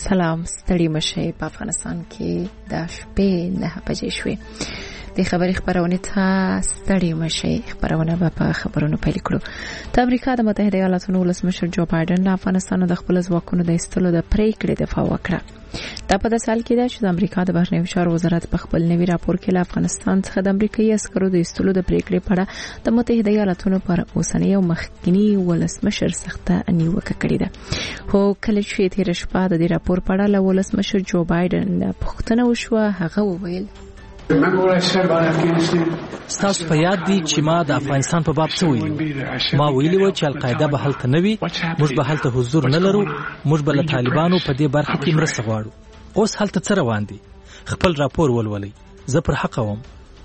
سلام، ستړي مشي. په افغانستان کې د شپې 9 بجې شوې. د خبري خبرونه ته ستړي مشي. خبرونه په خبرونو پیل کړو. د امریکا د متحده ایالاتونو ولسمشر جو بایدن د افغانستان د خپل ځواکونو د ایستلو د پریکړې دفاع وکړه. دا په داسې حال کې ده چې د امریکا د بهرنیو چارو وزارت په خپل نوي راپور کې له افغانستان څخه د امریکایي عسکرو د ایستلو د پریکړې په اړه د متحده ایالاتونو پر اوسنۍ او مخکنی ولسمشر سخته نیوکه کړې ده. خو کله چې تیر شپه د دې راپور په اړه له ولسمشر جو بایدن پوښتنه وشوه، هغه وویل: ستاسو په یاد دي چې ما د افغانستان په باب څه ویلي؟ ما ویلي و چې القاعده به هلته نه وي، موږ به هلته حضور نه لرو، موږ به له طالبانو په دې برخه کې مرسته غواړو. اوس هلته څه روان دي؟ خپل راپور ولولئ، زه پر حق وم.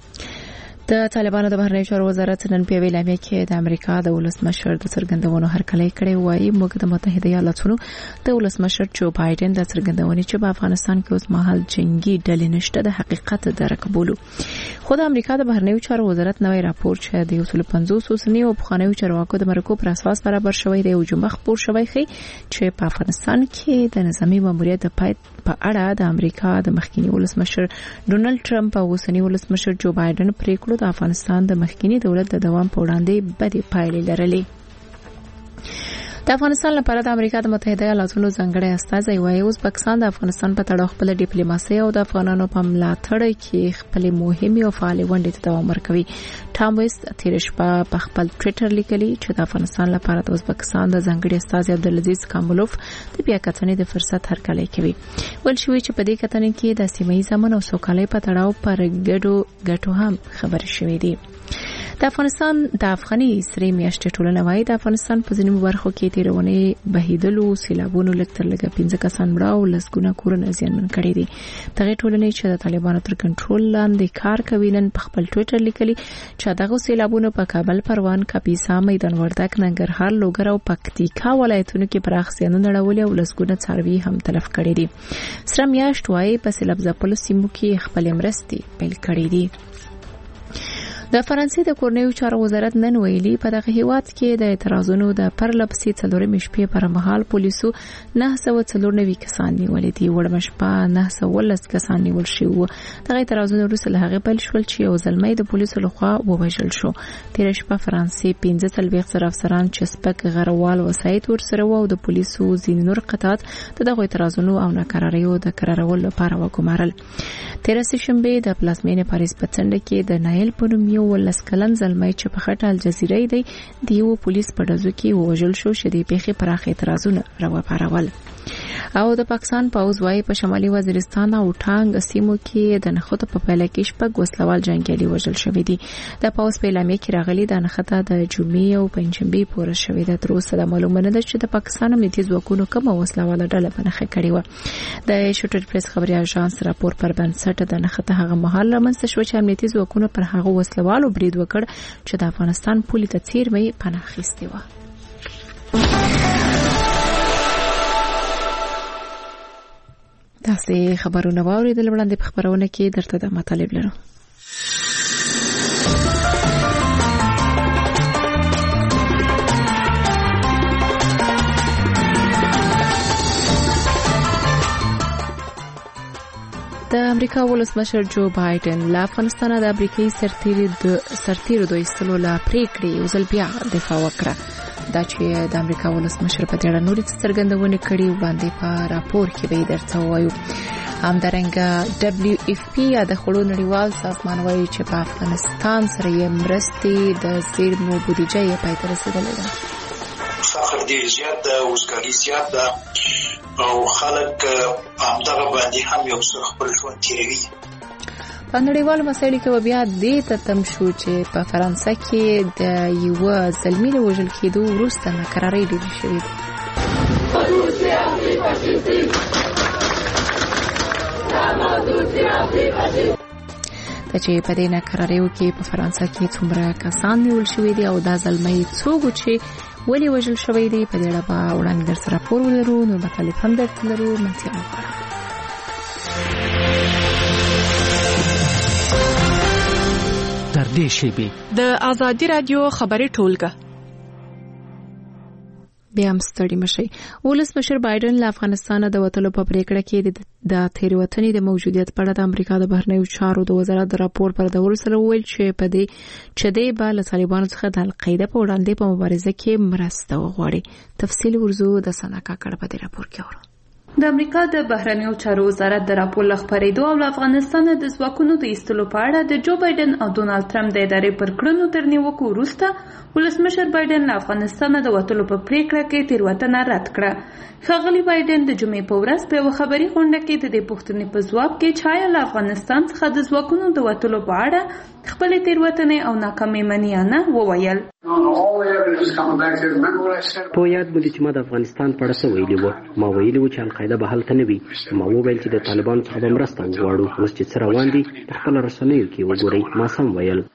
د طالبانو د بهرنیو چارو وزارت نن په ویلامه کې د امریکا د ولسمشر د څرګندونو هرکلی کړی وایي موږ د متحده ایالاتونو د ولسمشر جو بایدن د څرګندونې چې په افغانستان کې اوس مهال جنگي ډلې نشته د حقیقت درک بولو. خو د امریکا د بهرنیو چارو وزارت نوې راپور چې د 150 اوسنیو او پخوانیو چارواکو د مرکو پر اساس برابر شوی دی او جمع خبر شوی خي چې په افغانستان کې د نظامی ماموریت د پای په اړه د امریکا د مخکنی ولسمشر ډونالد ټرمپ او اوسنی ولسمشر جو بایدن پریکړه د افغانستان د مخکنی دولت د دوام په وړاندې بدې پایلې لرلې. د افغانستان لپاره د امریکا د متحده ایالاتونو ځانګړی استازی وایي اوس پاکستان د افغانستان په تړاو خپل ډیپلوماسي او د افغانانو په ملاتړ کې خپل مهمه او فعال ونډه ته دوام ورکوي. ټام ویست تیر شپه په خپل ټوئیټر لیکلی چې د افغانستان لپاره د ازبکستان د ځانګړي استازي عبدالعزیز کاملوف د بیا کتنې د فرصت هرکلی کوي. ول شوی چې په دې کتنې کې د سیمه ییز امن او سوکالۍ په تړاو پر ګډو هم خبرې شوې دي. د افغانستان د افغاني سری میاشتې ټولنه وايي د افغانستان په ځینو برخو کې تیرونه بهیدلو سیلابونو لکتر لګه 15 کسان مړه او لسګونه کورونه زیانمن کړي دي. دغه ټولنې چې د طالبانو تر کنټرول لاندې کار کوي نن په خپل ټوئیټر لیکلي چې دغه سیلابونو په کابل، پروان، کاپیسا، میدان وردګ، ننګرهار، لوګر او پکتیکا ولایتونو کې پراخ زیانونه اړولي او لسګونه څاروي هم تلف کړي دي. سره میاشت وايي په سیلاب ځپلو سیمو کې خپل مرستې پیل کړي دي. د فرانسې د کورنیو چارو وزارت نن ویلي په دغه هیواد کې د اعتراضونو د پرلپسې څلورمې شپې پر مهال پولیسو 994 کسان نیولې دي. وړمه شپه 910 کسان نیول شوي وو. دغه اعتراضونه وروسته له هغې پیل شول چې یو زلمی د پولیسو لخوا ووژل شو. تېره شپه فرانسې 15 زره افسران چې سپک غروال وسایط ورسره وو او د پولیسو ځینې نور قطعات د دغو اعتراضونو او ناکراریو د قرارولو لپاره وګمارل. تېره سهشنبه د پلازمینې پاریس په څنډه کې د نایل په نوم ولس کلن زلمی چې په خټه الجزیره دی د یو پولیس په ډزو کې وژل شو چې د پیښې پراخ اعتراضونه راوپارول. او د پاکستان پوځ وايي په شمالي وزیرستان او ټانګ سیمو کې د نخود په پیله کې شپږ وسلوال جنگیالي وژل شوي دي. د پوځ په اعلامیه کې راغلي د نخته د جمعې او پنځشنبه پورې شوې ده. تر اوسه معلومه نه ده چې د پاکستان امنیتي ځواکونو کومه وسلواله ډله په نخښه کړې و. د شوټر پریس خبري اژانس راپور پر بنسټ د نخته هغه مهال رامنځته شو چې امنیتي ځواکونو پر هغه وسلوالو برید وکړ چې د افغانستان پولې ته څیرمه پناه اخیستې و. داسې خبرونه واوریدل وړاندې په خبرونه کې درته د مطالب لرو. د امریکا ولسمشر جو بایدن له افغانستان د امریکایي سرتیرو د ایستلو له پریکړې یو ځل بیا دفاع وکړه. دا چې د امریکا ولسمشر په دې اړه نورې څرګندونې کړي وړاندې په راپور کې به درته وایو. همدارنګه WFP یا د خړو نړیوال سازمان وايي چې په افغانستان سره یې مرستې د زیرمو بودیجه یې پای ته رسیدلې ده. فقر ډیر زیات ده، وزګاري زیات ده او خلک همدغه باندې هم یو څه خپل ژوند تیروي. په نړیوالو مسایلو کې بیا دې ته تم شو چې په فرانسه کې د یو زلمی د وژل کېدو وروسته ناکرارۍ ډېرې شوې دي. د چې په دې ناکراریو کې په فرانسه کې څومره کسان نیول شوي دي او دا زلمی څوک چې ولې وژل شوی دی په دې اړه به وړاندې درسره راپور ولرو. نو مطالب هم درته لرو. منځي مخاله در دې شیبې د آزادي رادیو خبري ټولګه بیا هم ستړي مشي. ولسمشر بایدن له افغانستان د وټلو په پریکړه کې د تیروتنې د موجودیت په اړه د امریکا د بهرنیو چارو د وزارت د راپور پر ډول سره ویل چې د به طالبانو څخه د القاعده په وړاندې په مبارزه کې مرسته وغواړي. تفصیل ورزو د سناکا کړه په راپور کې اورو. د امریکا د بهرنیو چارو وزارت د راپور لخپریدو او افغانستان د ځواکونو د ایستلو په اړه د جو بایدن او ډونالد ټرمپ د ادارې پر کړنو تر نیوکو وروسته ولسمشر بایدن له افغانستان د وټلو په پریکړه کې تیروتنه رد کړه. ښاغلي بایدن د جمعې په ورځ په یوه خبري غونډه کې د دې پوښتنې په ځواب کې چې له افغانستان څخه د ځواکونو د وټلو په اړه خپلې تیروتنې او ناکامۍ منیانه وویل. په یاد مې چې ما د افغانستان په اړه څه ویلي وو. ما ویلي وو چې القاعده به هلته نه وي. ما وویل چې د طالبانو څخه به مرسته وغواړو. اوس چې څه روان دي په خپله رسنیو کې وګورئ. ما سم ویل.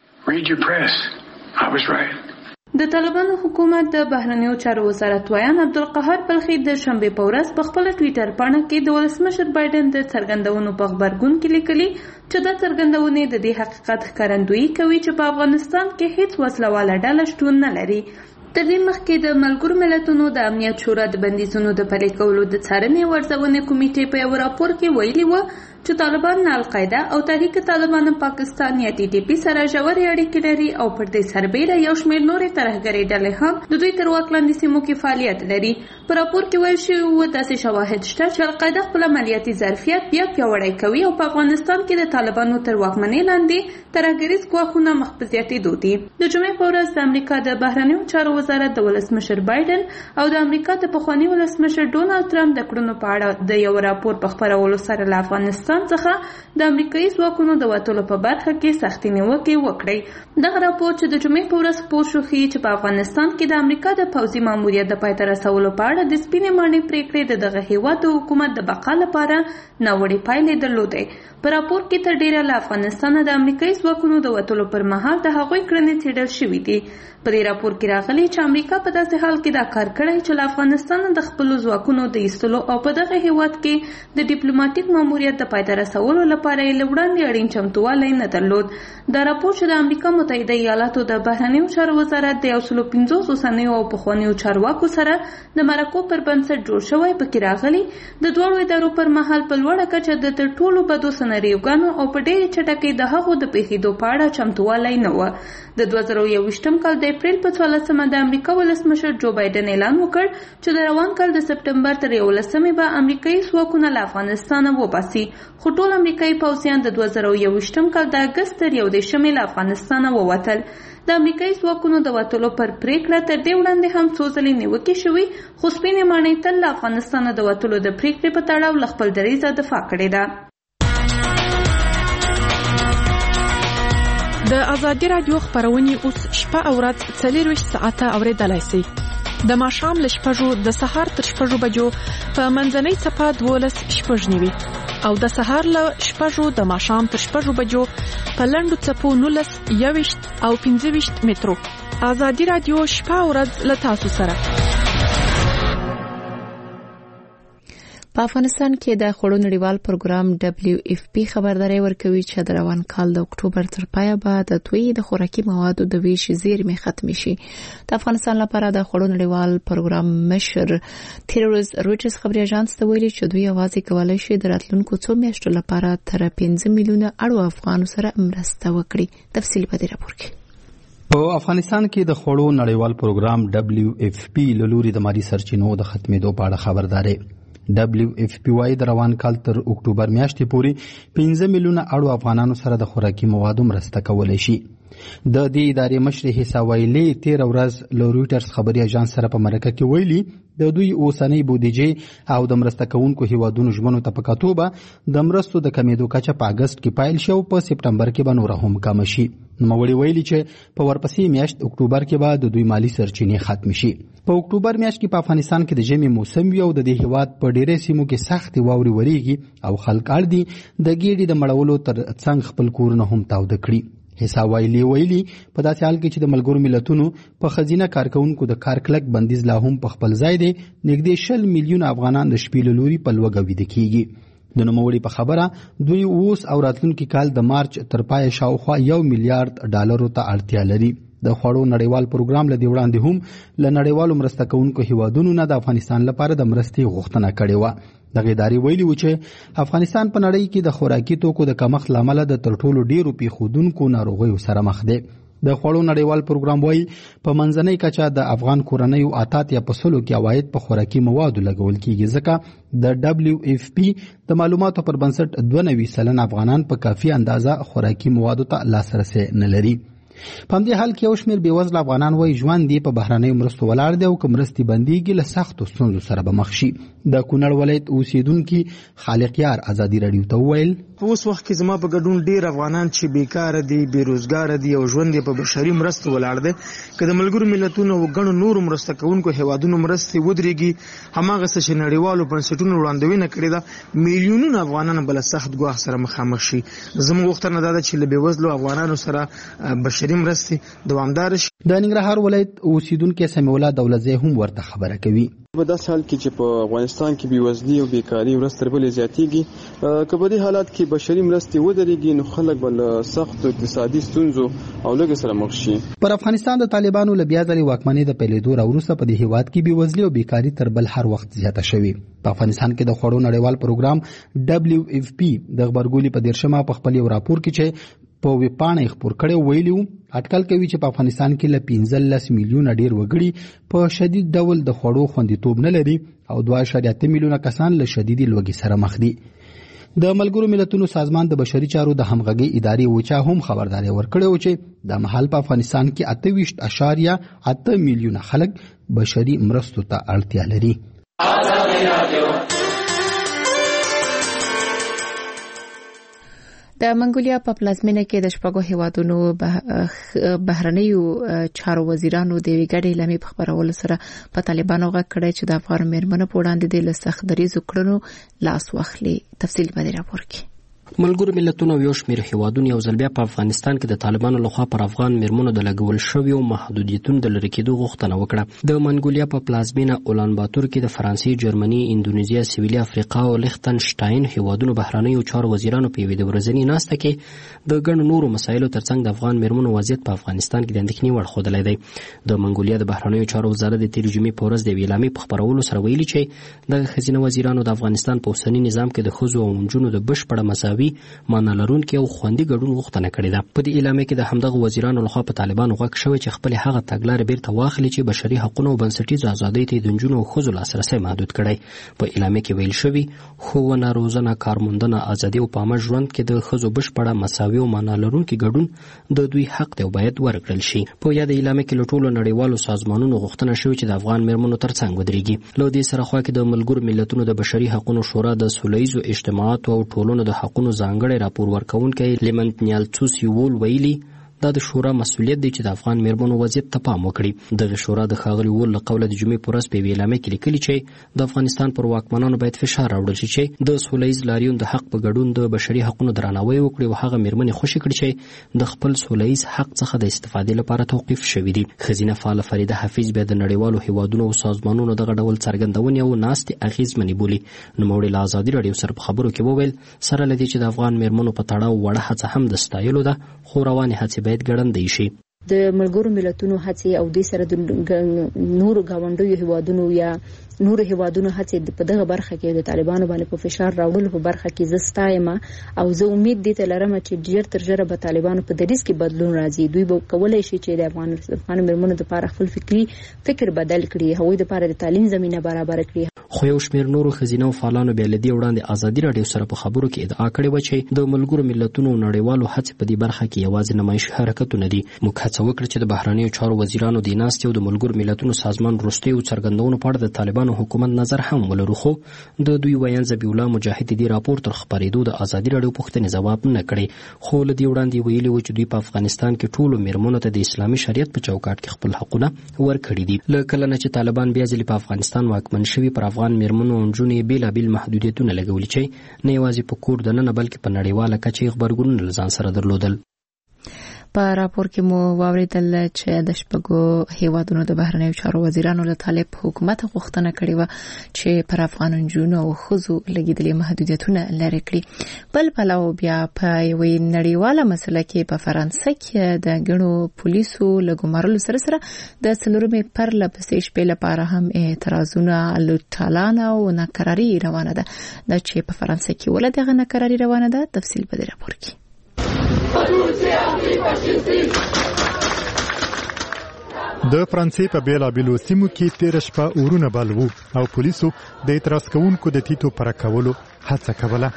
د طالبانو حکومت د بهرنیو چارو وزارت ویان عبدالقهار بلخي د شنبې په ورځ په خپل ټویټر پاڼه کې د ولسمشر بایدن د څرګندونو په خبرګون کې لیکلي چې دا څرګندونې د دې حقیقت ښکارندویي کوي چې په افغانستان کې هیڅ وسلواله ډله شتون نه لري. تر دې مخکې د ملګرو ملتونو د امنیت شورا د بندیزونو د پلي کولو د څارنې ورځونې کمیټې په یو راپور کې ویلي و چې طالبان له القاعده او تحریک طالبان پاکستان یا TTP سره ژورې اړیکې لري او پر دې سربیره یو شمېر نورې ترهګرې ډلې هم د دوی تر واک لاندې سیمو کې فعالیت لري. په راپور کې ویل شوي و داسې شواهد شته چې القاعده خپل عملیاتي ظرفیت بیا پیاوړی کوي او په افغانستان کې د طالبانو تر واکمنۍ لاندې ترهګریز ګواښونه مخ په زیاتېدو دي. د جمعې په ورځ د امریکا د بهرنیو چارو وزارت د ولسمشر بایدن او د امریکا د پخواني ولسمشر ډونالد ټرمپ د کړنو په اړه د یو راپور په خپرولو سره له افغانستان څخه د امریکایي ځواکونو د وټلو په برخه کې سختې نیوکې وکړې. دغه راپور چې د جمعې په ورځ خپور شو ښیي چې په افغانستان کې د امریکا د پوځي ماموریت د پای ته رسولو په اړه د سپینې ماڼۍ پریکړې د دغه هیواد د حکومت د بقا لپاره ناوړې پایلې درلودې. په راپور کې تر ډیره له افغانستان د امریکایي ځواکونو د وټلو پر مهال د هغوی کړنې څیړل شوې دي. په دې راپور کې راغلي چې امریکا په داسې حال کې دا کار کړی چې له افغانستان د خپلو ځواکونو د ایستلو او په دغه هیواد کې د ډیپلوماټیک ماموریت د پای ته رسولو لپاره یې له وړاندې اړین چمتووالی نه درلود. دا راپور چې د امریکا متحده ایالاتو د بهرنیو چارو وزارت د 150 اوسنیو او پخوانیو چارواکو سره د مرکو پر بنسټ جوړ شوی پکې راغلي د دواړو ادارو پر مهال په لوړه کچه د تر ټولو بدو سناریوګانو او په ډېرې چټکۍ د هغو د پیښېدو په اړه چمتووالی نه و. د 2021 کال د اپریل په 14 د امریکا ولسمشر جو بایدن اعلان وکړ چې د روان کال د سپټمبر تر 11 به امریکایي ځواکونه له افغانستان وباسي، خو ټول امریکایي پوځیان د 2021 کال د اګست تر 11 له افغانستان ووتل. د امریکایي ځواکونو د وټلو پر پریکړه تر دې وړاندې هم څو ځلې نیوکې شوې، خو سپینې ماڼۍ تل له افغانستان د وټلو د پریکړې په تړاو له خپل دریځه دفاع کړې ده. د ازادي رادیو خبرونه اوس شپه او ورځ 24 ساعته اوریدلای شئ. د ماښام له 6 د سهار تر 6 بجو په منځنۍ صفه 12 نیوي او د سهار له 6 د ماښام تر 6 بجو په لنډو صفو 19 21 او 15 مترو. ازادي رادیو شپه او ورځ له تاسو سره. په افغانستان کې د خوړو نړیوال پروګرام WFP خبرداري ورکوي چې د روان کال د اکتوبر تر پایه به د دوی د خوراکي موادو د ویش زیرمې ختم شي. د افغانستان لپاره د خوړو نړیوال پروګرام مشر تیروز رویټرز خبري اژانس ته ویلي چې دوی یوازې کولای شي د راتلونکو څو میاشتو لپاره تر 15 میلیونه اړو افغانو سره مرسته وکړي. تفصیل په دې راپور کې. په افغانستان کې د خوړو نړیوال پروګرام WFP له لوري د مالی سرچینو د ختمېدو په اړه خبرداري. WFP وايي د روان کال تر اکتوبر میاشتې پورې 15 میلیونه اړو افغانانو سره د خوراکي موادو مرسته کولای شي. د دې ادارې مشر حسا ویلي 13 ورځ له رویټرز خبري اژانس سره په مرکه کې ویلي د دوی اوسنۍ بودیجې او د مرسته کوونکو هیوادونو ژمنو ته په کتو به د مرستو د کمیدو کچه په اګست کې پایل شو، په سپټمبر کې به نور هم کم شي. نوموړي ویلي چې په ورپسې میاشت اکتوبر کې به د دوی مالی سرچینې ختم شي. په اکتوبر میاشت کې په افغانستان کې د ژمي موسم وي او د دې هیواد په ډېرې سیمو کې سختې واورې وریږي او خلک اړ دي د ګېډې د مړولو تر څنګ خپل کورونه هم تاوده کړي. حسا ویلي په داسې حال کې چې د ملګرو ملتونو په خزینه کارکونکو د کار کلک بندیز لا هم په خپل ځای دی، نږدې 20 میلیونه افغانان د شپې له لوري په لوږه ویده کیږي. د نوموړي په خبره دوی اوس او راتلونکي کال د مارچ تر پای شاوخوا $1 میلیارډ ته اړتیا لري. د خوړو نړیوال پروګرام لدی وړاندې هم له نړیوالو مرسته کوونکو هیوادونو نه د افغانستان لپاره د مرستې غوښتنه کړې و. دغه ادارې ویلي و چې افغانستان په نړۍ کې د خوراکي توکو د کمښت له امله د تر ټولو ډیرو پیښودونکو ناروغیو سره مخ دی. د خوړو نړیوال پروګرام وایي په منځنۍ کچه د افغان کورنیو 88% کې عواید په خوراکي موادو لګول کیږي، ځکه د WFP د معلوماتو پر بنسټ 92% افغانان په کافي اندازه خوراکي موادو ته لاسرسي نه لري. په همدې حال کې یو شمېر بېوزله افغانان وایي ژوند یې په بهرنیو مرستو ولاړ دی او که مرستې بندېږي له سختو ستونزو سره به مخ شي. د کونړ ولایت اوسیدونکي خالق یار ازادي راډیو ته وویل په اوس وخت کې زما په ګډون ډېر افغانان چې بیکاره دي، بېروزګاره دي او ژوند یې په بشري مرستو ولاړ دی. که د ملګرو ملتونو او ګڼو نورو مرسته کوونکو هیوادونو مرستې ودرېږي، هماغسې چې نړیوالو بنسټونو وړاندوینه کړې ده، میلیونونه افغانان به له سخت ګواښ سره مخامخ شي. زموږ غوښتنه دا ده چې له بېوزلو افغانانو سره بشري مرستې دوامدار شي. د ننګرهار ولایت اوسیدونکي سمیع الله دولتزی هم ورته خبره کوي. په داسې حال کې چې په افغانستان کې بېوزلي او بیکاري ورځ تر بلې زیاتېږي، که په دې حالات کې بشري مرستې ودرېږي نو خلک به له سختو اقتصادي ستونزو او لږې سره مخ شي. پر افغانستان د طالبانو له بیا ځلې واکمنۍ د پیلېدو راوروسته په دې هېواد کې بېوزلي او بیکاري تر بل هر وخت زیاته شوې. په افغانستان کې د خوړو نړیوال پروګرام WFP د غبرګولي په 13 په خپل یو راپور کې چې په ویبپاڼه خپور کړی ویلي وو اټکل کوي چې په افغانستان کې له 15 میلیونه ډیر وګړي په شدید ډول د خوړو خوندیتوب نه لري او 2.8 میلیونه کسان له شدید لوږې سره مخ دي. د ملګرو ملتونو سازمان د بشري چارو د همغږي ادارې وچا هم خبرداري ورکړې و چې د مهال په افغانستان کې 28.8 میلیونه خلک بشري مرستو ته اړتیا لري. د منګولیا په پلازمینه کې د شپږو هیوادونو بهرنیو چارو وزیرانو د یوې ګډې اعلامیې په خپرولو سره په طالبانو غږ کړی چې د افغان میرمنو په وړاندې د له سخت دریځو کړنو لاس واخلي. تفصیل په دې راپور کې. ملګرو ملتونو یو شمېر هیوادونو یو ځل بیا په افغانستان کې د طالبانو لخوا پر افغان میرمنو د لګول شویو محدودیتونو د لرې کېدو غوښتنه وکړه. د منګولیا په پلازمینه اولان باتور کې د فرانسې، جرمني، اندونیزیا، سویلي افریقا او لیختنشټاین هیوادونو بهرنیو چارو وزیرانو په یوې ورځنۍ ناسته کې د ګڼو نورو مسایلو ترڅنګ د افغان میرمنو وضعیت په افغانستان کې د اندېښنې وړ ښودلی دی. د منګولیا د بهرنیو چارو وزارت د تېرې جمعې په ورځ د یوې اعلامیې په خپرولو سره ویلي چې دغه ښځینه وزیرانو د افغانستان په اوسني نظام کې د ښځو او نجونو د بشپړه مساوي معنا لرونکي او خوندي ګډون غوښتنه کړې ده. په دې اعلامیه کې د همدغه وزیرانو لخوا په طالبانو غږ شوی چې خپل هغه تګلارې بیرته واخلي چې بشري حقوقو او بنسټیزو ازادۍ ته د نجونو او ښځو لاسرسی محدود کړی. په اعلامیه کې ویل شوي ښوونه، روزنه، کارموندنه، ازادي او په عامه ژوند کې د ښځو بشپړه مساوي او معنا لرونکي ګډون د دوی حق دی او باید ورکړل شي. په یاد اعلامیه کې له ټولو نړیوالو سازمانونو غوښتنه شوې چې د افغان میرمنو ترڅنګ ودرېږي. له دې سره خوا کې د ملګرو ملتونو د بشري حقوقو شورا د سولیزو اجتماعاتو او ټولنو د حقوقو ځانګړی راپور ورکوونکی لیمنټنیالڅوس یول ویلي دا د شورا مسؤلیت دی چې د افغان میرمنو وضعیت ته پام وکړي. دغه شورا د ښاغلي وول له قوله د جمعې په ورځ په یوې اعلامیه کې لیکلي چې د افغانستان پر واکمنانو باید فشار راوړل شي چې د سولیز لاریون د حق په ګډون د بشري حقوقو درناوی وکړي او هغه میرمنې خوشي کړي چې د خپل سولیز حق څخه د استفادې لپاره توقیف شوي دي. ښځینه فعاله فریده حفیظ بیا د نړیوالو هیوادونو او سازمانونو دغه ډول څرګندونې او ناستې اغېزمنې بولي. نوموړې له ازادي راډیو سره په خبرو کې وویل سره له دې چې د افغان میرمنو په تړاو وړه هڅه هم د ستایلو ده، خو روانې هڅې باید ګړندۍ شي. د ملګرو ملتونو هڅې او د سره د نورو گاونډیو هیوادونو یا نورو هیوادونو هڅې په دغه برخه کې د طالبانو باندې په فشار راوړلو په برخه کې زه ستایم او زه امید دې ته لرم چې ډیر تر ډیره به طالبانو په دریځ کې بدلون راځي. دوی به کولای شي چې د افغان میرمنو لپاره خپل فکر بدل کړي، هغوی لپاره د تعلیم زمینه برابر کړي. خو یو شمېر نورو ښځینه او فعالانو بیا له دې وړاندې ازادي راډیو سره په خبرو کې ادعا کړې وه چې د ملګرو ملتونو او نړیوالو هڅې په دې برخه کې یوازې نمایشي حرکتونه دي. موږ هڅه وکړه چې د بهرنیو چارو وزیرانو د ناستې او د ملګرو ملتونو سازمان وروستیو څرګندونو په اړه د طالبانو حکومت نظر هم ولرو، خو د دوی ویاند ذبیح الله مجاهد دې راپور تر خپرېدو د ازادي راډیو پوښتنې ځواب نه کړی. خو له دې وړاندې ویلي و چې دوی په افغانستان کې ټولو میرمنو ته د اسلامي شریعت په چوکاټ کې خپل حقونه ورکړي دي. له کله نه چې طالبان بیا ځلې په افغانستان واکمن شوي پر افغان میرمنو نجونې بېلابېل محدودیتونه لګولي چې نه یوازې په کور دننه بلکې په نړیواله کچه یې غبرګونونه له ځان سره درلودل. په راپور کې مو واوریدل چې د شپږو هیوادونو د بهرنیو چارو وزیرانو له طالب حکومت غوښتنه کړې و چې پر افغان نجونو او ښځو لګیدلي محدودیتونه لرې کړي. بل پلو بیا په یوې نړیواله مسله کې په فرانسه کې د ګڼو پولیسو له ګمارلو سره سره د څلورمې پرله پسې شپې لپاره هم اعتراضونه لوټالان او ناکراري روانه ده. دا چې په فرانسه کې ولې دغه ناکراري روانه ده تفصیل په دې راپور کې. د فرانسې په بیلابیلو سیمو کې تیر شپه اورونه بل وو او پولیسو د اعتراض کوونکو د ټیټو پر کولو هڅه کوله.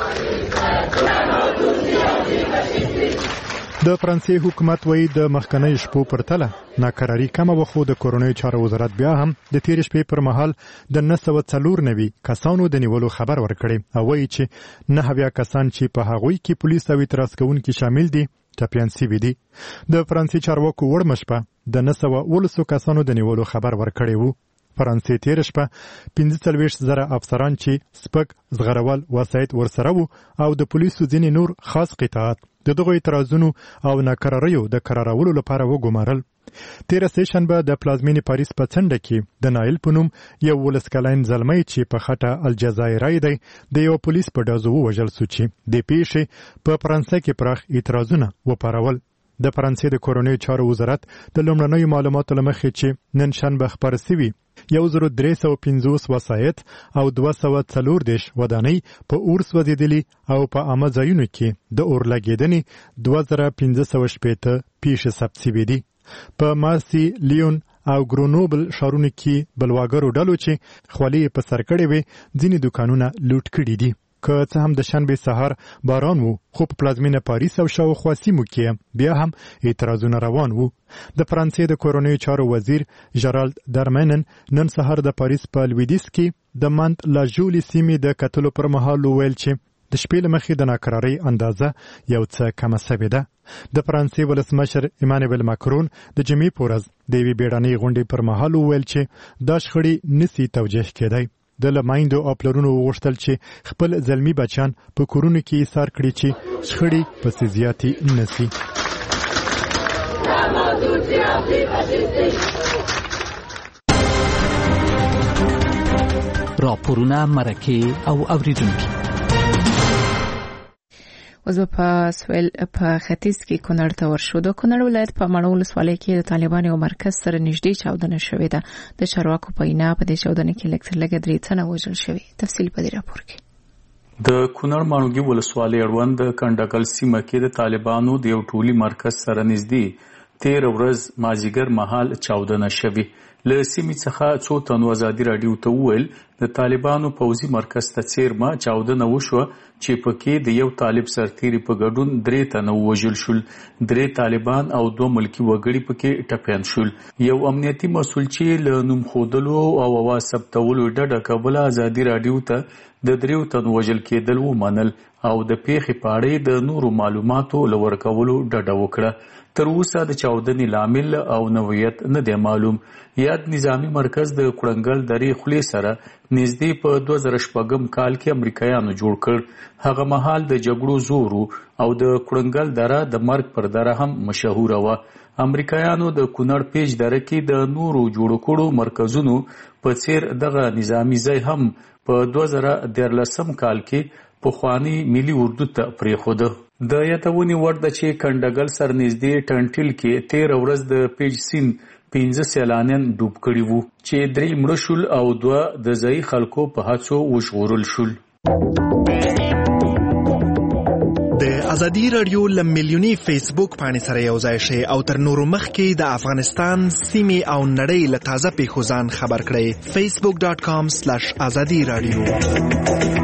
د فرانسې حکومت وایي د مخکنی شپو پرتله ناکراری کمه وخو د کورونی چارو وزارت بیا هم د تیر شپې پر مهال د 994 کسانو د نیولو خبر ورکړي او وایي چې 9 کسان چې په هغوی کې پولیس او اعتراض کوونکي شامل دي ټپيان سوي دي. د فرانسې چارواکو وړ مشپه د 919 کسانو د نیولو خبر ورکړي وو. فرانسې تیر شپه 45,000 افسران چې سپک زغرول وسایت ورسره وو او د پولیسو ځینې نور خاص قطاعات د دغه اعتراضونو او ناکراریو د قرارولو لپاره وګمارل. تیر سیشنبه د پلازمینې پاریس په څنډه کې د نایل په نوم یو ولسکلاین زلمی چې په خټه الجزایري دی د یو پولیس په ډازو وژل شو چې د پیښې په فرانسه کې پراخ اعتراضونه وپارول. د فرانسې د کورونی چارو وزارت د لومړنیو معلوماتو لمخې چې نن شنبه خبر شوی 1350 وسایت او 240 ودانۍ په اور سوځېدلي او په عامه ځایونو کې د اور لګېدنې 2560 پیښې ثبت شوي دي. په مارسی، لیون او ګرونوبل ښارونو کې بلواګرو ډلو چې خولۍ په سر کړې وې ځینې دوکانونه لوټ کړي دي. که څه هم د شنبې سهار باران وو خو په پلازمینه پاریس او شاوخوا سیمو کې بیا هم اعتراضونه روان وو. د فرانسې د کورونی چارو وزیر ژرالد دارمنن نن سهار د پاریس په لویدیس کې د مانت لا ژولي سیمې د کتلو پر مهال ویل چې د شپې لمخې د ناکرارۍ اندازه یو څه کمه شوې ده. د فرانسې ولسمشر ایمانوئل ماکرون د جمعې په ورځ د یوې بیړنۍ غونډې پر مهال ویل چې دا شخړې نسی توجیه کېدای. د لمایندو او پلرونو وغوښتل چې خپل زلمی بچیان په کورونو کې ایثار کړي چې شخړې پسې زیاتې نشي. راپورونه مرکه او اوریدونکي وزو په سویل په ختیځ کې کونړ ته ورشو. د کونړ ولایت په ماڼو ولسوالۍ کې د طالبانو یو مرکز سره نږدې چاودنه شوې ده. د چارواکو په وینا په دې چاودنه کې لږ 3 تنه وژل شوي. تفصیل په دې راپور کې. د کونړ ماڼوګي ولسوالۍ اړوند د کنډګل سیمه کې د طالبانو د یو ټولي مرکز سره نږدې 13 ورځ مازیګر مهال چاودنه شوې. له سیمې څخه څو تنو ازادي راډیو ته وویل د طالبانو پوځي مرکز ته څیرمه چاودنه وشوه چې پکې د یو طالب سرتیري په ګډون 3 تنه وژل شول. 3 طالبان او 2 ملکی وګړي پکې ټپيان شول. یو امنیتي مسؤل چې له نوم خودلو او اواز ثبتولو ډډه کوله ازادي راډیو ته د 3 تنو وژل کېدل ومنل او د پیښې په اړه د نورو معلوماتو لور کولو ډډه وکړه. تر اوسه د چاودنې لامل او نوعیت نه دی معلوم. یاد نظامی مرکز د کړنګل درې خولې سره نږدې په 2014 کال کې امریکایانو جوړ کړ. هغه مهال د جګړو زور او د کړنګل دره د مرګ پر دره هم مشهوره وه. امریکایانو د کونړ پیج دره کې د نورو جوړ کړو مرکزونو په څیر دغه نظامی ځای هم په 2013 کال کې پخوانی ملي اردو ته پرېښوده. د یادونې وړ ده چې کنډګل سر نږدې ټنټل کې 13 ورځ د پیج سین 15 سیلانیان ډوب کړي وو چې 3 مړه شول او 2 د ځایي خلکو په هڅو وژغورل شول. د ازادي رادیو لملیونی فیسبوک باندې سره یو ځای شي او تر نورو مخکې د افغانستان سیمې او نړۍ له تازه پیښو ځان خبر کړئ. facebook.com/azadi radio.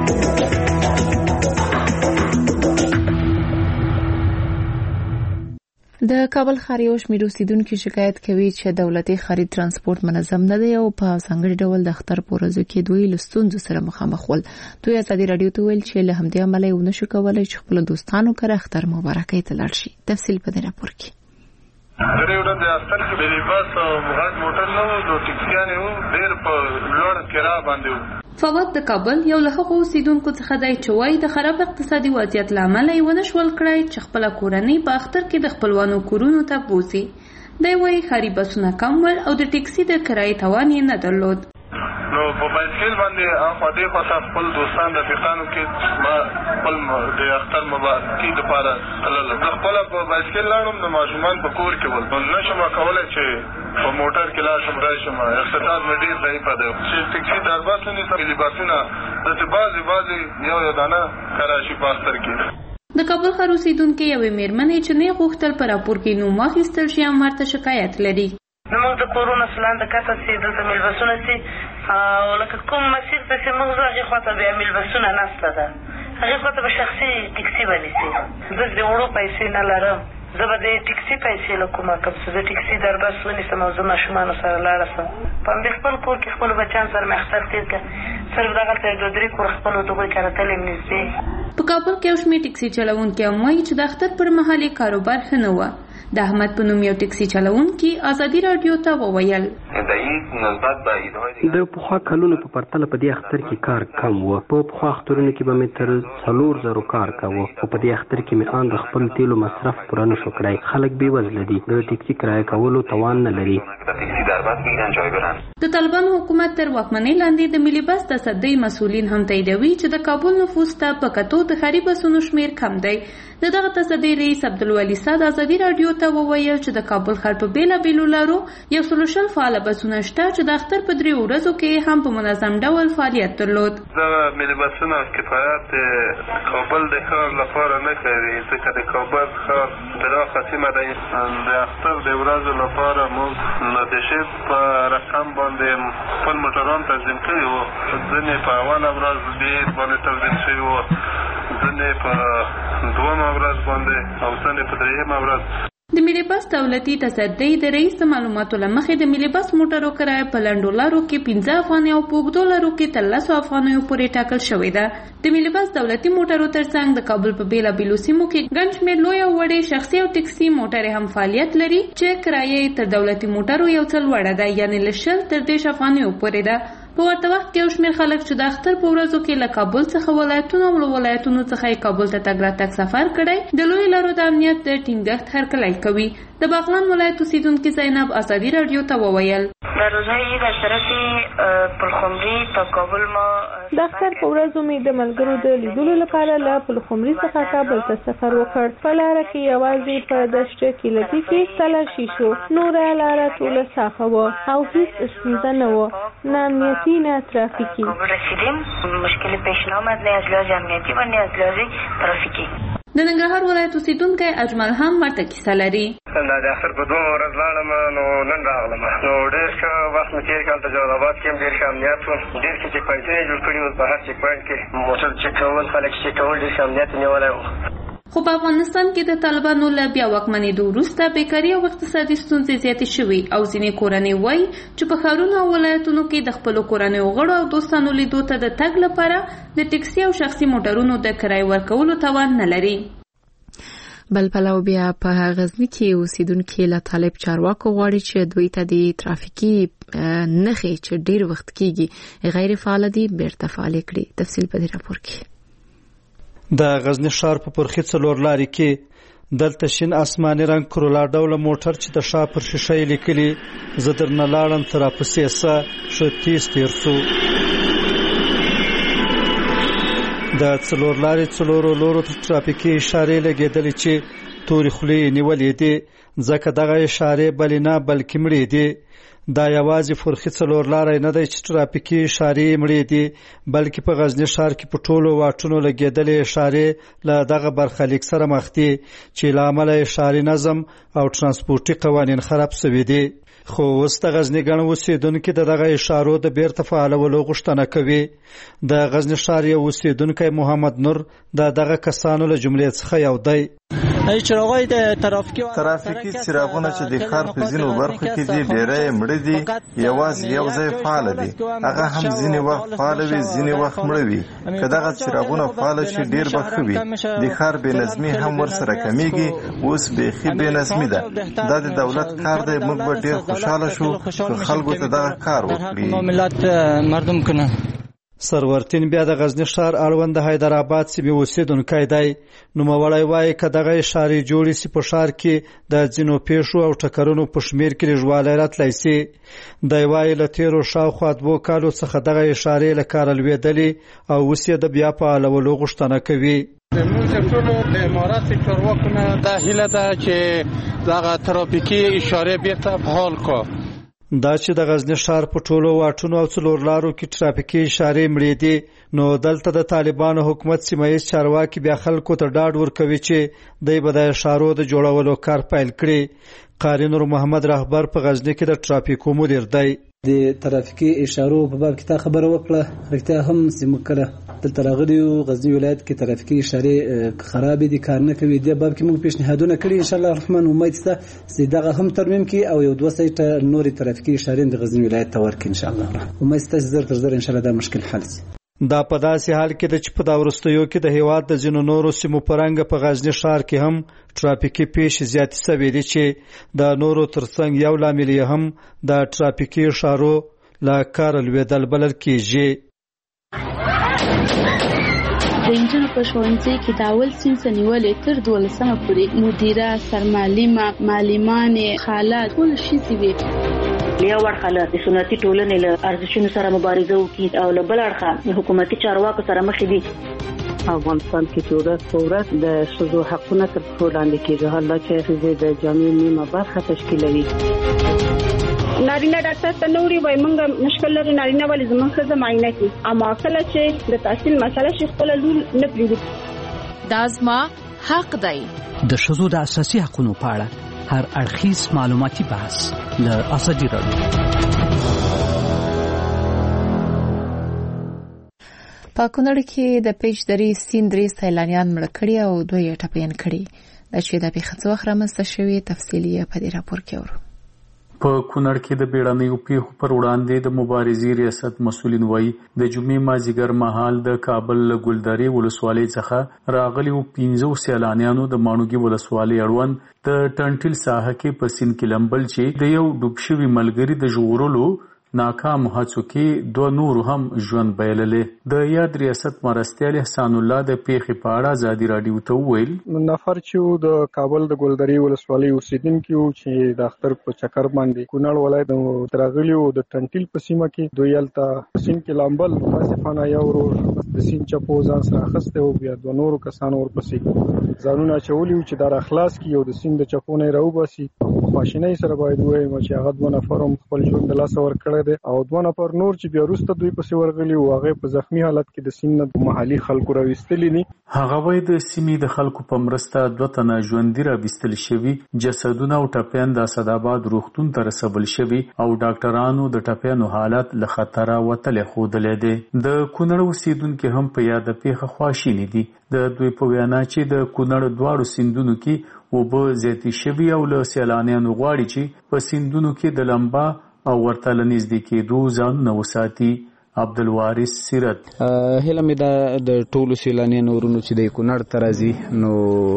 د کابل ښار یو شمېر اوسیدونکي شکایت کوي چې دولتي خرید ترانسپورت منظم نه دی او په ځانګړي ډول د اختر په ورځو کې دوی له ستونزو سره مخامخ ول. دوی ازادي راډیو ته ویل چې له همدې امله یې ونشو کولی چې خپلو دوستانو کره اختر مبارکۍ ته لاړ شي. تفصیل په دې راپور کې. درې ورځې اختر کې مینی بس او غټ موټر نه و، نو ټکسیانې وو، ډېر په لوړ کرایه باندې وو. فواد د کابل یو له هغو اوسیدونکو څخه دی چې وایي د خراب اقتصادي وضعیت له امله یې ونه شول کړی چې خپله کورنۍ په اختر کې د خپلوانو کورونو ته بوځي. دی وایي ښاري بسونه کم ول او د ټیکسي د کرایې توان یې نه درلود. نو په بایسکل باندې اخوا دې خوا خپل دوستان رفیقانو کې ما خپل د اختر مبارکي لپاره تلل. زه خپله په بایسکل لاړم، د ماشومان په کور کې ول نه شم کولی چې په موټر کې لاړ شم راشم. اقتصاد مې ډېر ضعیفه دی چې ټیکسي در بس ونیسم، ملي بسونه داسې بعضې یو دانه کراشي په اختر کې. د کابل ښار اوسیدونکې یوې مېرمنې چې نه غوښتل په راپور کې نوم واخیستل شي امر ته شکایت لري. نو موږ د کورونو سلان د کسه چې دلته میلبسونه سي او لکه کوم مسیر ته چې موږ ځو هغې خوا ته بیا میلبسونه نسته ده، هغې خوا ته به شخصي ټیکسي به نیسي. زه د وړو پیسې نه لرم، زه به د ټیکسي پیسې له کومه کم څه د ټیکسي در بس ونیسم او زه ماشومانو سره لاړه سم. په همدې خپل کور کې خپلو بچیانو سره مې اختر تېر کړه. صرف دغلته یې 2-3 کور خپلو د هغوی کره تلې م نږدې. په کابل کې یو شمېر ټیکسي چلوونکي هم وایي چې د اختر پر مهال یې کاروبار ښه نه وه. د احمد په نوم یو ټیکسي چلوونکي ازادي راډیو ته وویل د پخوا کلونو په پرتله په دې اختر کې کار کم و. په پخوا اخترونو کې به مې تر 4,000 کار کاوه او په دې اختر کې مې ان د خپل تیلو مصرف پوره نه شو کړی. خلک بې وزله دي، د ټیکسي کرایه کولو توان نه لري. د طالبانو حکومت تر واکمنۍ لاندې د ملي بس تصدۍ مسؤلین هم تاییدوي چې د کابل نفوس ته په کتو د ښاري بسونو شمېر کم دی. د دغه تصدۍ رئیس عبدالولي صاد ازادي راډیو ته وویل چې د کابل ښار په بېلابېلو لارو 120 فعاله بسونه شته چې د اختر په 3 ورځو کې هم په منظم ډول فعالیت درلود. د ملي بسونو کفایت کابل د ښار لپاره نه کوي، ځکه د کابل ښار پراخه سیمه ده. د اختر د ورځو لپاره موږ د شیب په رقم باندې خپل موټران تنظیم کړي وو. ځینې په اوله ورځ ډېر باندې تنظیم شوي وو، ځینې په دومه ورځ باندې او ځینې په درېیمه ورځ. د ملي بس دولتي تصدۍ د رئیس د معلوماتو له مخې د ملي بس موټرو کرایه په لنډو لارو کې 15 افغانۍ او په اوږدو لارو کې 1300 افغانیو پورې ټاکل شوې ده. د ملي بس دولتي موټرو ترڅنګ د کابل په بېلابېلو سیمو کې ګڼ شمېر لوی او وړې شخصي او ټکسي موټرې هم فعالیت لري چې کرایه تر دولتي موټرو یو څه لوړه ده، یعنې له 10 تر 30 افغانیو پورې ده. په ورته وخت کې یو شمېر خلک چې د اختر په ورځو کې له کابل څخه ولایتونو او له ولایتونو څخه یې کابل ته تګ راتګ سفر کړی د لویو لارو د امنیت د ټینګښت هرکلی کوي. د بغلان ولایت اوسیدونکي زینب ازادي راډیو ته وویل در روزهای عید از طرف پلخمری تا کابل ما د اختر په ورځو مې د ملګرو د لیدلو لپاره له پلخمري څخه کابل ته سفر وکړ. په لاره کې یوازې په دشت کیلتي کې تلاشي شو، نوره لاره ټوله صافه وه او هیڅ ستونزه نه وه، نه امنیتي نه ترافیکي. کابل رسیدیم، مشکل پیش نامد، نه از لحاظ امنیتي و نه از لحاظ ترافیکي. د ننګرهار ولایت اوسیدونکی اجمل هم ورته کیسه لري. د اختر په 2 ورځ لاړم، نو نن راغلم، نو ډېر ښه وخت مې تېر کړ. د جلال آباد کې هم ډېر ښه امنیت و، ډېر ښه چیک پوینټونه جوړ کړي وو. په هر چیک پوینټ کې موټر چیک کول، خلک چیک کول، ډېر ښه امنیت نیولی و. خو په افغانستان کې د طالبانو له بیا واکمنېدو وروسته بیکاري او اقتصادي ستونزې زیاتې شوي او ځینې کورنۍ وایي چې په ښارونو او ولایتونو کې د خپلو کورنیو غړو او دوستانو لیدو ته د تګ لپاره د ټکسي او شخصي موټرونو د کرایې ورکولو توان نه لري. بل پلو بیا په غزنی کې اوسیدونکي له طالب چارواکو غواړي چې دوی ته د ترافیکي نښې چې ډیر وخت کېږي غیر فعال دي بیرته فعال کړي. تفصیل په دې راپور کې. د غزنی ښار په پرخي څلور لارې کې دلته شین آسماني رنګ کرولا ډوله موټر چې د شا پر شیشه یې لیکلي زه درنه لاړم ته راپسې سه ښه تیز تېر سو. د څلور لارې څلورو لورو ته ترافیکي اشارې لګېدلې چې تورې خولې نیولې دي، ځکه دغه اشارې بلې نه بلکې مړې دي. دا یوازې فرخي څلور لارې نه دی چې ترافیکي اشارې مړې دي، بلکې په غزنی ښار کې په ټولو واټونو لګېدلې اشارې له دغه برخلیک سره مخ دي چې له امله اشارې نظم او ترانسپورټي قوانین خراب شوي دي. خو اوس د غزنی ګڼ اوسیدونکي د دغه اشارو د بیرته فعالولو غوښتنه کوي. د غزنی ښار یو اوسیدونکی محمد نور د دغه کسانو له جملې څخه یو دی. ترافیکي څراغونه چې د ښار په ځینو برخو کې دي ډېری مړه دي، یوازې یو ځای فعال دي، هغه هم ځینې وخت فعال وي، ځینې وخت مړه وي. که دغه څراغونه فعال شي ډېر به ښه وي. د ښار بې نظمي هم ورسره کمیږي. اوس بیخي بې نظمي ده. دا د دولت کار دی، موږ به ډېر خوشحاله شو که خلکو ته دغه کار وکړي. سرورتین بیا د غزنی ښار اړوند د حیدرآباد سیمې اوسیدونکی دی. نوموړی وایي که دغه اشارې جوړې سي په ښار کې د ځینو پیښو او ټکرونو په شمېر کې لږوالی راتلی سي. دی وایي له تېرو شاوخوا 2 کالو څخه دغه اشارې له کاره لوېدلې او اوس یې د بیا فعالولو غوښتنه کوي. زموږ ټولو د امارات چارواکو نه دا هیله ده چې دغه ترافیکي اشارې بیرته فعال کړو. دا چې د غزنی ښار په ټولو واټونو او څلور لارو کې ټرافیکي اشارې مړې دي، نو دلته د طالبانو حکومت سیمه‌ییز چارواکي بیا خلکو ته ډاډ ورکوي چې دوی به د اشارو د جوړولو کار پیل کړي. قاری نور محمد رهبر په غزنی کې د ټرافیکو مدیر دی. د ترافیکي اشارو په باب کې تا خبره وکړه، رښتیا هم سیمه کړه دلته راغلي یو غزنی ولایت کې ترافیکي اشارې خرابې دي، کار نه کوي. د باب کې موږ پیشنهادونه کړي، ان شاء الله الرحمن امید شته چې دغه هم ترمیم کړي او یو 2 سایټه نورې ترافیکي اشارې د غزنی ولایت ته ورکړي. ان شاء الله امید شته زر تر زر ان شاء الله دا مشکل حل شي. دا په داسې حال کې د چې په دا وروستیو کې د هیواد د ځینو نورو سیمو په رنګه په غزنی ښار کې هم ټرافیکي پیښې زیاتې شوې دي چې د نورو ترڅنګ یو لامل یې هم د ټرافیکي اشارو له کاره لوېدل بلل کېږي. د انجنونو په ښوونځي کې د اول صنف نیولې تر 12مه پورې مدیره، سرمعلمه، معلمانې، خاله ټول ښځې وي. یو اړخه له سنتي ټولنې له ارزښتونو سره مبارزه وکړي او له بل اړخه حکومتي چارواکو سره مخ دي. افغانستان کې چې ورځ په ورځ د ښځو حقونه تر پښو لاندې کېږي، حالا چې ښځې د جامعې نیمه برخه تشکیلوي. نارینه ډاکټر ته نوري وای مونږ مشکل لري، نارینه ولې زموږ ښځه معاینه کوي، اما کله چې د تحصیل مسله شي خپل لور نه پریږدي. دا زما حق دی. د ښځو د اساسي حقوقو په اړه هر اړخیز معلوماتي بحث د ازادي راډیو. په کونړ کې د پیج دری سیندري سیلانیان مړ کړي او 2 یې ټپيان کړي. د چې د پیښو څخه رامنځته شوی تفصیلی په دې راپور کې اورو. په کونړ کې د بیړنیو پیښو پر وړاندې د مبارزې ریاست مسؤلین وایي د جمعې مازیګر مهال د کابل ګلداري ولسوالۍ څخه راغلي 15 سیلانیانو د ماڼوګي ولسوالۍ اړوند د ټنټل ساحه کې په سین کې لمبل چې د یو ډوب شوي ملګري د ژغورلو ناکام هڅو کې 2 نور هم ژوند بایللې. د یاد ریاست مرستیال احسان الله د پیښې په اړه ازادي راډیو ته وویل نفر چې د کابل د ګلداري ولسوالۍ اوسیدونکي وو چې د اختر په چکر باندې کونړ ولایت ترغلي او د ټنټل په سیمه کې دوی یلته سین کې لامبل مصفانه یو ورو د سین چپو ځان سره اخسته او بیا 2 نور کسان ورپسې ځانونه چولی چې در اخلاص کی او د سین د چپونه راوباسي. ماشینای سره باید وایم چې هغه 2 نفر خپل ژوند د لاس ور کړی دي او 2 نفر نور چې بیا وروسته دوی پسې ورغلي او هغه په زخمی حالت کې د سین د محلي خلکو راوستلي دي. هغه وای د سیمې د خلکو په مرسته 2 تنه ژوندۍ راوستل شوي، جسدونه او ټپيان د اسداباد روغتون ته رسول شوي او ډاکټرانو د ټپيانو حالت له خطره وتلې خودلې دي. د کونړ اوسیدونکو هم په یاد پیښه خواشینی دي. د دوی په وینا چې د کونړ دواړو سیندونو کې وبو زیاتی شوي او له سیلانیانو غواړي چې په سیندونو کې د لمبا او ورته لنځدې کېدو ځان نه وساتي. عبدالوارث سیرت هله مې د ټولو سیلانیانو ورونو چې د کونړ ته راځي نو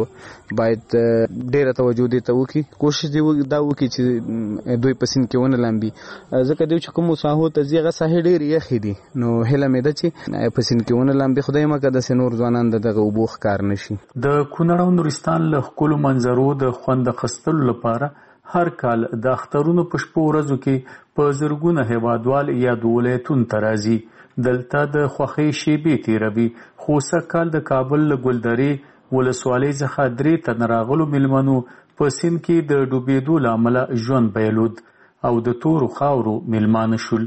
باید ډېره توجه دې ته وکړي، کوشش دې دا وکړي چې دوی په سیند کې ونه لامبي، ځکه دوی چې کومو ساحو ته ځي هغه ساحې ډېرې یخې دي. نو هله مې ده چې په سیند کې ونه لامبي، خدای مکړه داسې نور ځوانان د دغه اوبو ښکار نه شي. د کونړ او نورستان له ښکلو منظرو د خوند اخیستلو لپاره هر کال د اخترونو په شپو ورځو کې په زرګونه هیوادوال یا د ولایتونو ته راځي. دلته د خوښۍ شیبې تېروي. خو سږکال د کابل له ګلداري ولسوالۍ څخه 3 تنه راغلو میلمنو په سیند کې د ډوبېدو له امله ژوند بایلود او د تورو خاورو میلمانه شول.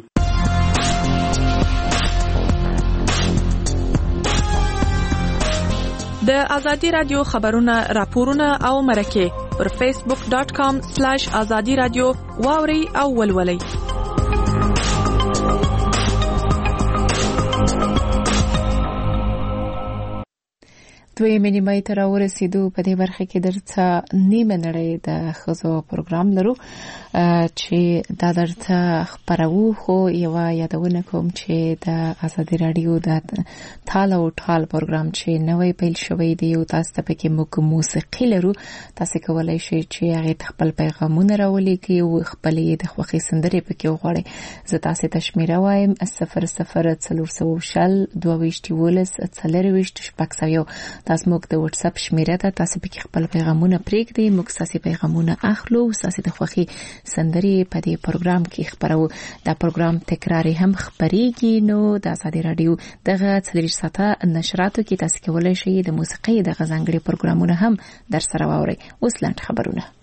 د ازادي رادیو خبرونه، راپورونه او مرکه پر facebook.com/azadi radio واوري او ولولي. دویمې نیمایي ته راورسېدو. په دې برخه کې درته نیمه نړۍ د ښځو پروګرام لرو چې دا درته خپروو، خو یوه یادونه کوم چې د ازادي راډیو د تال او ټال پروګرام چې نوی پیل شوی دی او تاسو ته پکې موږ موسیقي لرو. تاسو کولی شئ چې هغې ته خپل پیغامونه راولیکئ او خپلې د خوښې سندرې پکې وغواړئ. زه تاسو ته شمیره وایم 00402212 تاسو موږ د واتس اپ شمیره ده، تاسو پکې خپل پیغامونه پرېږدئ، موږ تاسو پیغامونه اخلو، تاسو د خوښي سندرې په دې پروګرام کې خبرو. دا پروګرام تکراری هم خبريږي، نو د ازادي راډیو دغه 4 ساعته نشراتو کې تاسو کولای شئ د موسیقۍ د غزنګړي پروګرامونه هم در سره واورئ. اوس لاند خبرونه.